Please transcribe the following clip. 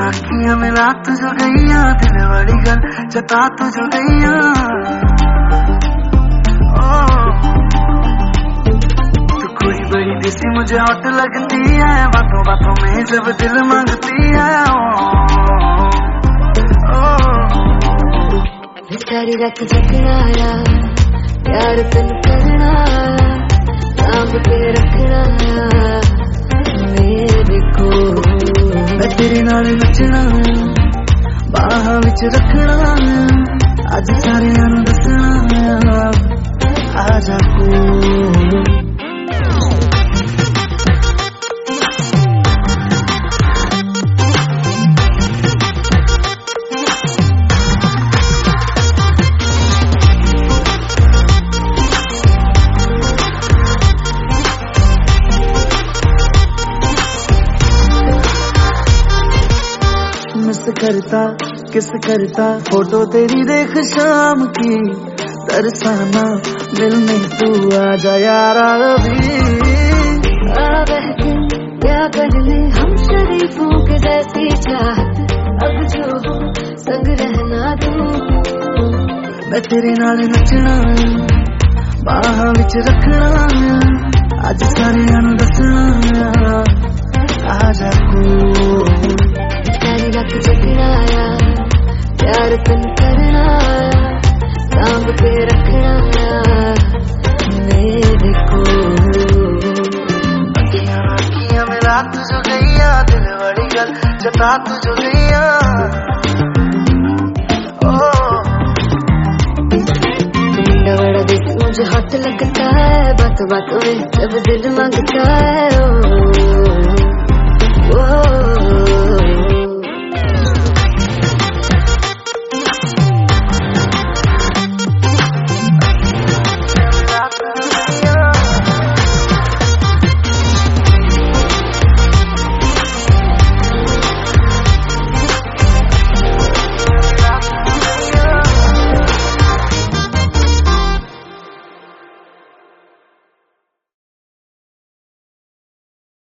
अखियां मिला तुझ गईया, दिल बड़ी गल जता तुझ गईया। तू कोई बड़ी दिसी मुझे हॉट लगती है, बातों बातों में जब दिल मांगती है। सारी रात जगना आया, प्यार तेन करना आया, सांभ के रखना आया मेरे को। मैं तेरे नाल नचना आया, बाहां विच रखना आया, अज सारियां नूं दसना आया, आजा कोल। करता किस करता फोटो तेरी देख शाम की, तरसाना मिलने तू आजा यारा अभी। क्या कर ले हम शरीफों के जैसी चाहत, अब जो हो संग रहना तू। मैं तेरे नाल नचना आया, बाहां विच रखना आया, अज सारियां नूं दसना आया, आजा कोल। सारी रात जगना आया, प्यार तेन करना आया, सांभ के रखना आया मेरे को। अखियां मिला तुझ गईया, दिल बड़ी गल जता तुझ गईया। मुंडा बड़ा देसी मुझे हॉट लगता है, बातों बातों में जब दिल मांगता है। ओ